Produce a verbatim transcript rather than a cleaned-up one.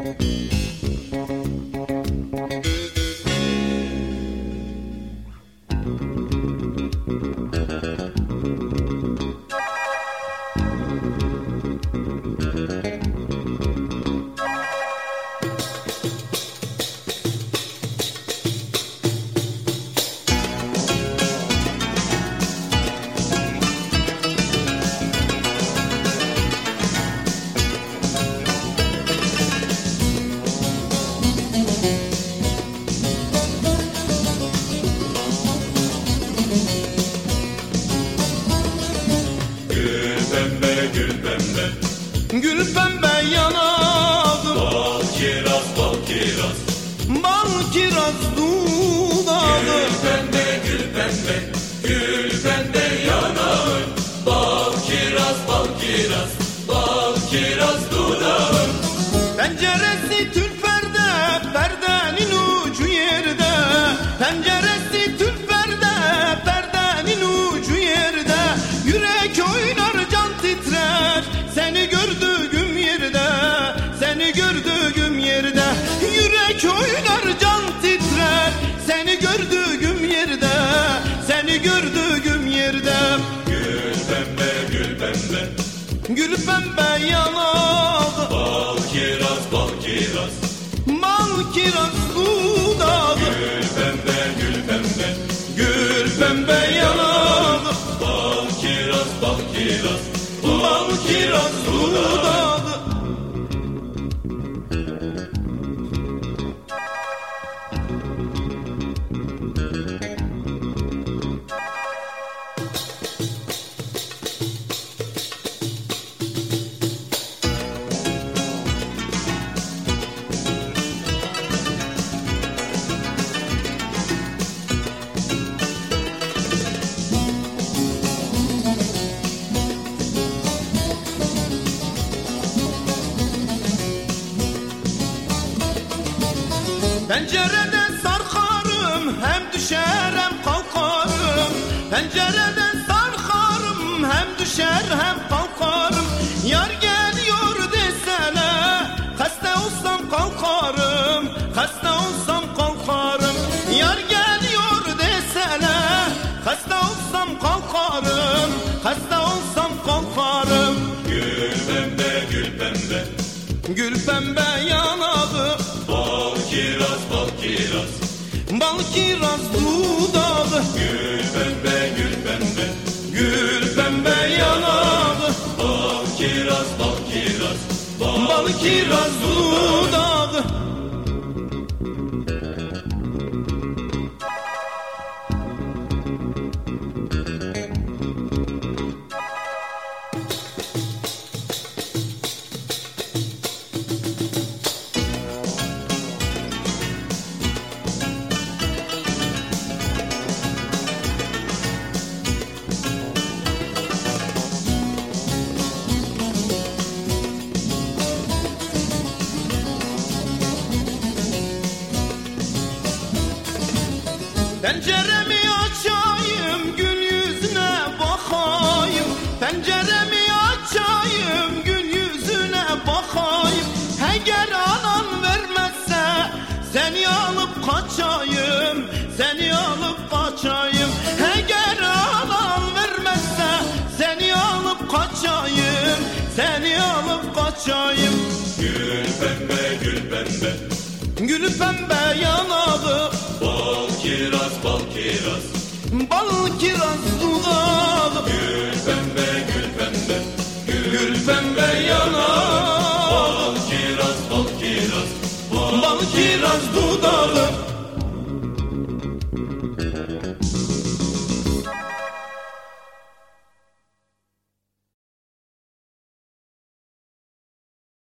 Gül pembe yanağım, bal kiraz, bal kiraz, bal kiraz dudağım. gül pembe, gül pembe, gül pembe yanağın, bal kiraz, bal kiraz, bal kiraz dudağın. Penceresi tül perde, perdenin ucu yerde. Penceresi tül perde, perdenin ucu yerde. Yürek oynar, can titrer, seni gördüğüm yerde, seni gördüğüm yerde. Yürek oynar, can titrer, seni gördüğüm yerde, seni gördüğüm yerde. Gül pembe, gül pembe, Gül pembe yanağı, bal kiraz, bal kiraz, bal kiraz dudağı. gül pembe, gül pembe, Gül pembe yanağı, bal kiraz, bal kiraz, bal kiraz dudağı. Pencereden sarkarım, hem düşer hem kalkarım. Pencereden sarkarım, hem düşer hem kalkarım. Yar geliyor desene, hasta olsam kalkarım, hasta olsam kalkarım. Yar geliyor desene, hasta olsam kalkarım, hasta olsam kalkarım. gül pembe, gül pembe, Gül pembe yanağı, bal kiraz, bal kiraz, bal kiraz dudağı. gül pembe, gül pembe, Gül pembe yanağı, bal kiraz, bal kiraz, bal kiraz dudağı. Penceremi açayım, gül yüzüne bakayım. Penceremi açayım, gül yüzüne bakayım. Eğer anan vermezse seni alıp kaçayım, seni alıp kaçayım. Eğer anan vermezse seni alıp kaçayım, seni alıp kaçayım. gül pembe, gül pembe, Gül pembe yanağı, bal kiraz, bal kiraz, bal kiraz dudağı. gül pembe, gül pembe, Gül pembe yanağı, bal kiraz, bal kiraz, bal kiraz dudağı.